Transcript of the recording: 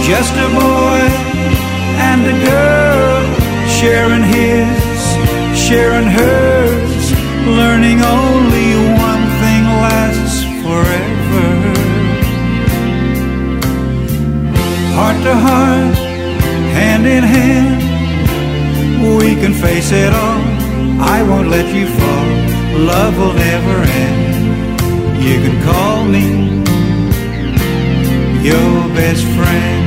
Just a boy and a girl, sharing his, sharing hers, learning only one thing lasts forever. Heart to heart, hand in hand, we can face it all. I won't let you fall. Love will never end. You can call me your best friend.